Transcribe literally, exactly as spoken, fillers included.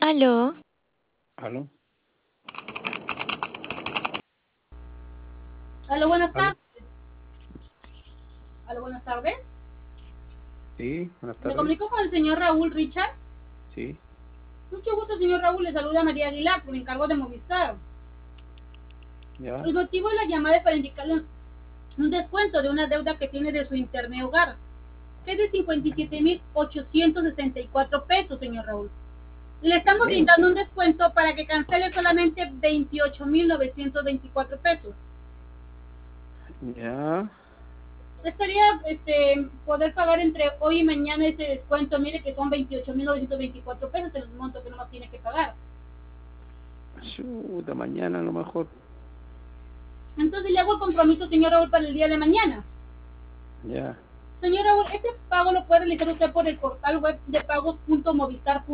Aló, ¿Aló? Aló, buenas ¿Aló? tardes. Aló, buenas tardes. Sí, buenas Me tardes. comunico con el señor Raúl Richard. Sí, Mucho gusto, señor Raúl. Le saluda María Aguilar, por encargo de Movistar. ya. El motivo de la llamada es para indicarle un descuento de una deuda que tiene de su internet hogar, que es de cincuenta y siete mil ochocientos sesenta y cuatro pesos, señor Raúl. Le estamos Bien. brindando un descuento para que cancele solamente veintiocho mil novecientos veinticuatro pesos. Ya. Estaría este, poder pagar entre hoy y mañana ese descuento. Mire que son veintiocho mil novecientos veinticuatro pesos el monto que nomás tiene que pagar. Chuta, mañana a lo mejor. Entonces le hago el compromiso, señor Raúl, para el día de mañana. Ya. Señor Raúl, este pago lo puede realizar usted por el portal web de pagos punto movistar punto com.